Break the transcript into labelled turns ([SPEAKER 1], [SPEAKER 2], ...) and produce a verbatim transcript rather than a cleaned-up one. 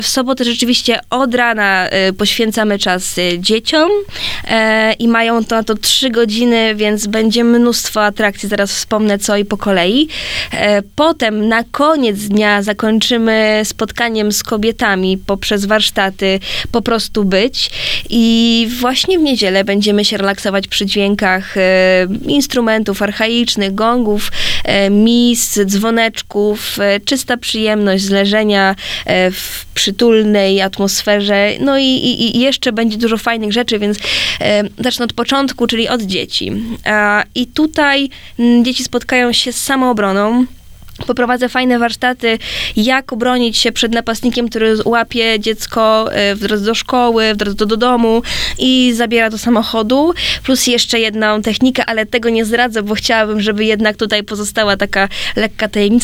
[SPEAKER 1] W sobotę rzeczywiście od rana y, poświęcamy czas y, dzieciom y, i mają to na to trzy godziny, więc będzie mnóstwo atrakcji, zaraz wspomnę co i po kolei. Y, potem na koniec dnia zakończymy spotkaniem z kobietami poprzez warsztaty Po prostu być i właśnie w niedzielę będziemy się relaksować przy dźwiękach y, instrumentów archaicznych, gongów, y, mis, dzwoneczków, y, czysta przyjemność z leżenia y, w przytulnej atmosferze, no i, i, i jeszcze będzie dużo fajnych rzeczy, więc e, zacznę od początku, czyli od dzieci. A, I tutaj m, dzieci spotkają się z samoobroną. Poprowadzę fajne warsztaty, jak obronić się przed napastnikiem, który łapie dziecko w drodze do szkoły, w drodze do, do domu i zabiera do samochodu. Plus jeszcze jedną technikę, ale tego nie zdradzę, bo chciałabym, żeby jednak tutaj pozostała taka lekka tajemnica.